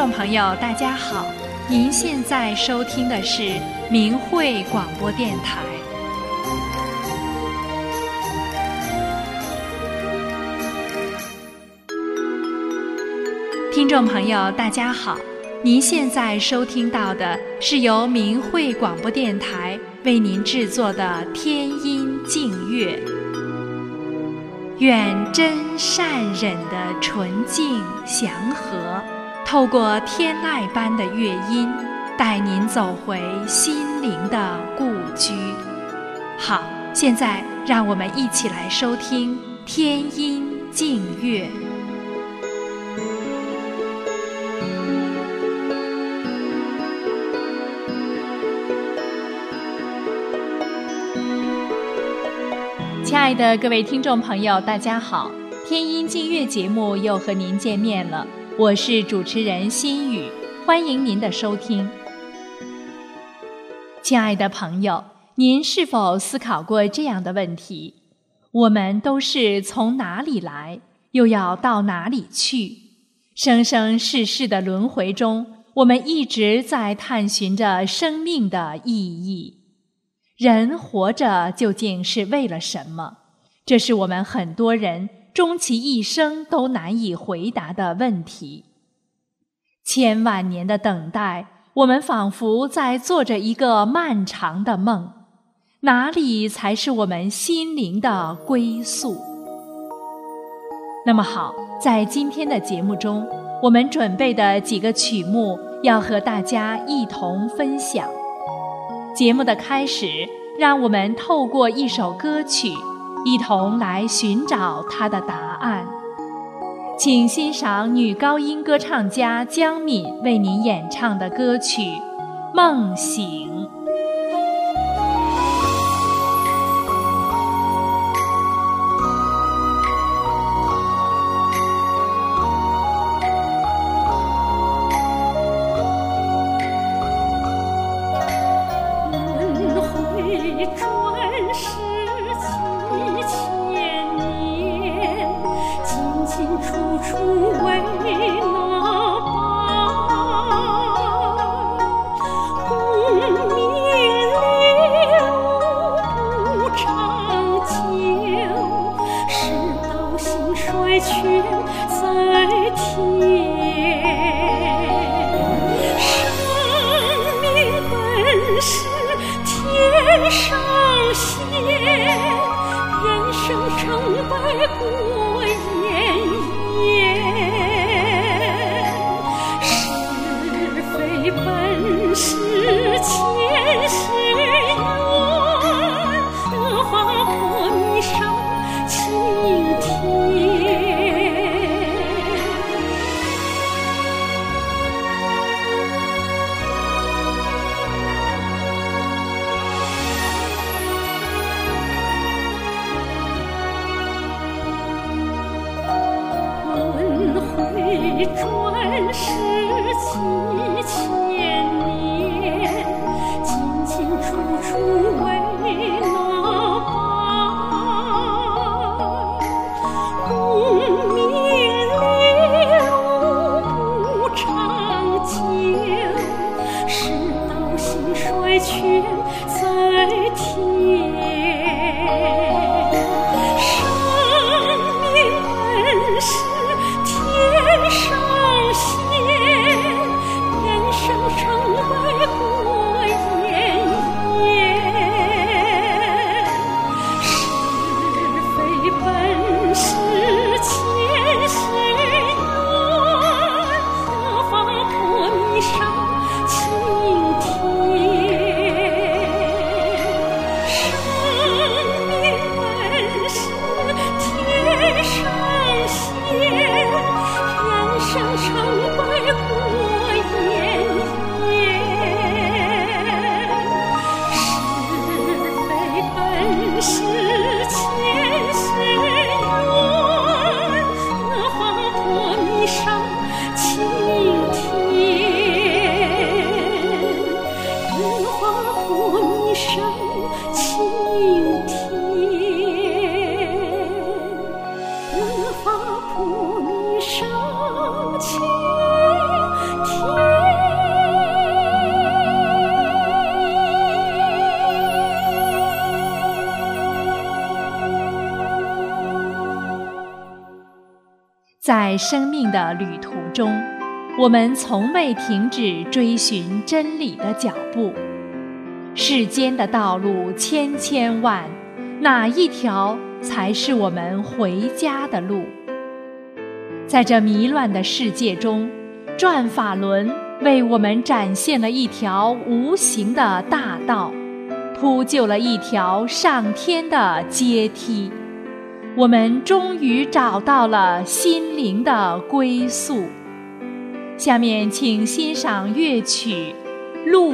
众朋友大家好，您现在收听的是明慧广播电台。听众朋友大家好，您现在收听到的是由明慧广播电台为您制作的天音净乐。愿真善忍的纯净祥和，透过天籁般的乐音，带您走回心灵的故居。好，现在让我们一起来收听天音净乐。亲爱的各位听众朋友大家好，天音净乐节目又和您见面了，我是主持人心雨，欢迎您的收听。亲爱的朋友，您是否思考过这样的问题？我们都是从哪里来，又要到哪里去？生生世世的轮回中，我们一直在探寻着生命的意义。人活着究竟是为了什么？这是我们很多人终其一生都难以回答的问题。千万年的等待，我们仿佛在做着一个漫长的梦，哪里才是我们心灵的归宿？那么好，在今天的节目中，我们准备的几个曲目要和大家一同分享。节目的开始，让我们透过一首歌曲，一同来寻找它的答案。请欣赏女高音歌唱家江敏为您演唱的歌曲《梦醒》。 转世7000年，进进出出为那般，功名利禄不长久，世道兴衰全在天。生命本是天上仙，人生成为过眼烟，是非本是前世缘，得法破迷上青天。生命本是天上仙， 在生命的旅途中，我们从未停止追寻真理的脚步。世间的道路千千万，哪一条才是我们回家的路？在这迷乱的世界中，转法轮为我们展现了一条无形的大道，铺就了一条上天的阶梯。我们终于找到了心灵的归宿。下面请欣赏乐曲《路》。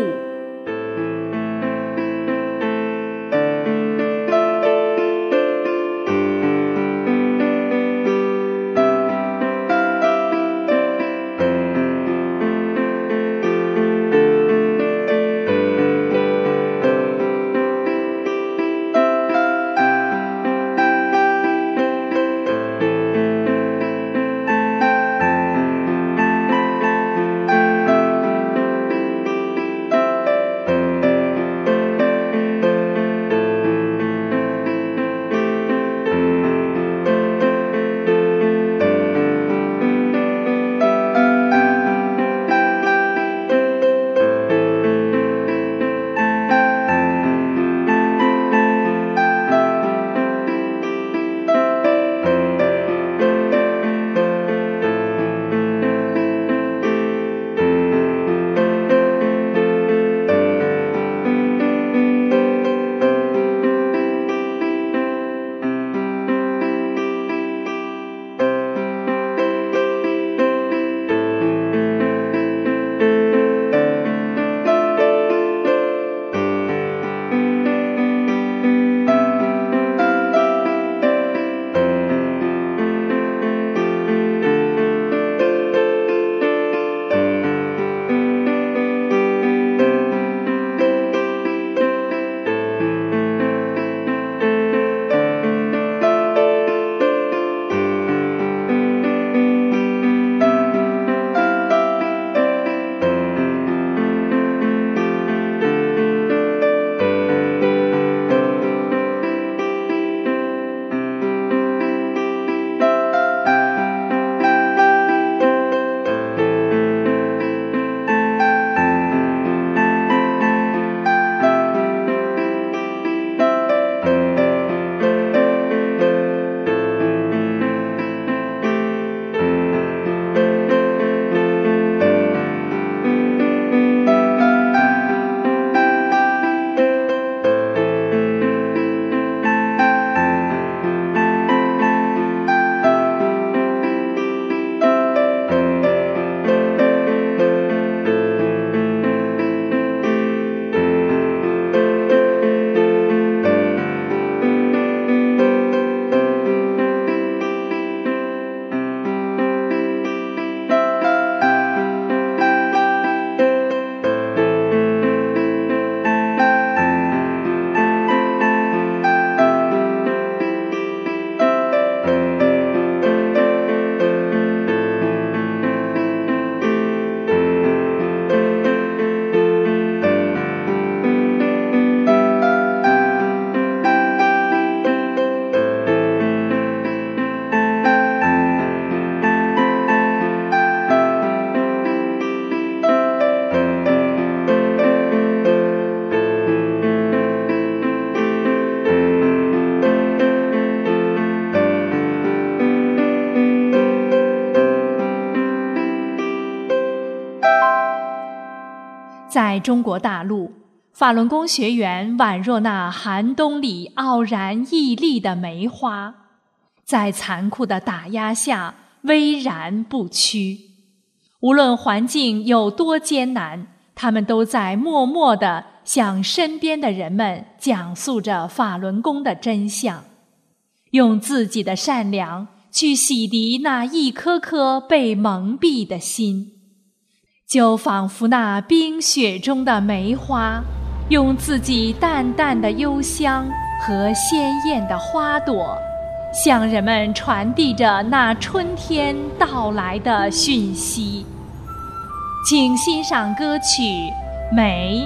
在中国大陆，法轮功学员宛若那寒冬里傲然屹立的梅花，在残酷的打压下巍然不屈。无论环境有多艰难，他们都在默默地向身边的人们讲述着法轮功的真相，用自己的善良去洗涤那一颗颗被蒙蔽的心，就仿佛那冰雪中的梅花，用自己淡淡的幽香和鲜艳的花朵，向人们传递着那春天到来的讯息。请欣赏歌曲《梅》。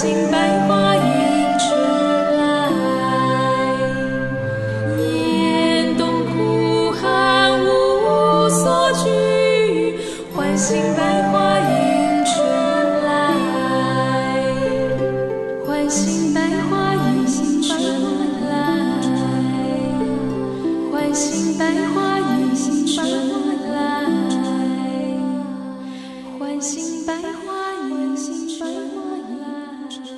心百花迎春来，严冬苦寒无所惧，欢欣百花迎春来，欢欣百花迎春来，欢欣百花迎春来，欢欣百花迎春来。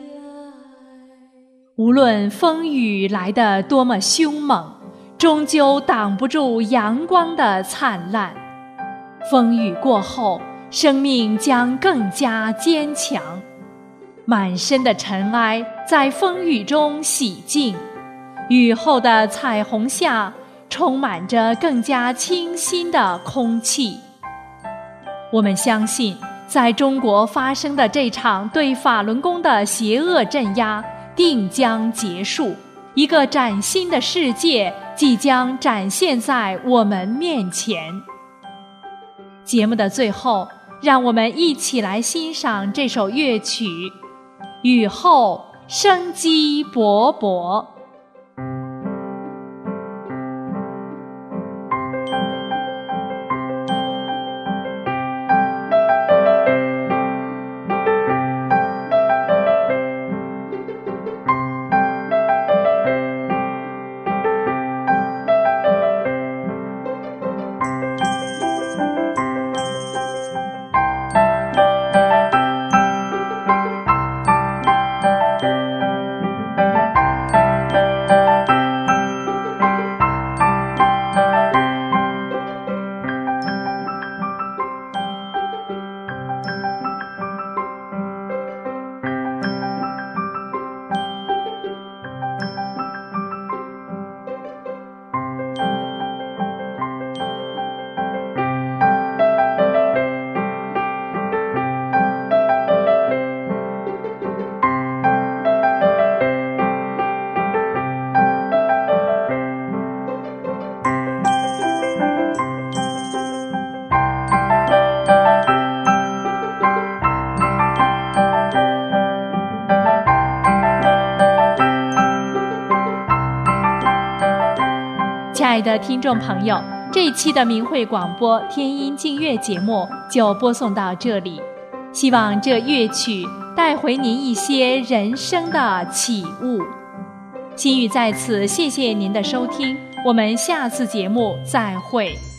无论风雨来得多么凶猛，终究挡不住阳光的灿烂。风雨过后，生命将更加坚强。满身的尘埃在风雨中洗净，雨后的彩虹下充满着更加清新的空气。我们相信，在中国发生的这场对法轮功的邪恶镇压定将结束，一个崭新的世界即将展现在我们面前。节目的最后，让我们一起来欣赏这首乐曲《雨后生机勃勃》。亲爱的听众朋友，这一期的明慧广播天音净乐节目就播送到这里，希望这乐曲带回您一些人生的启悟。心语在此谢谢您的收听，我们下次节目再会。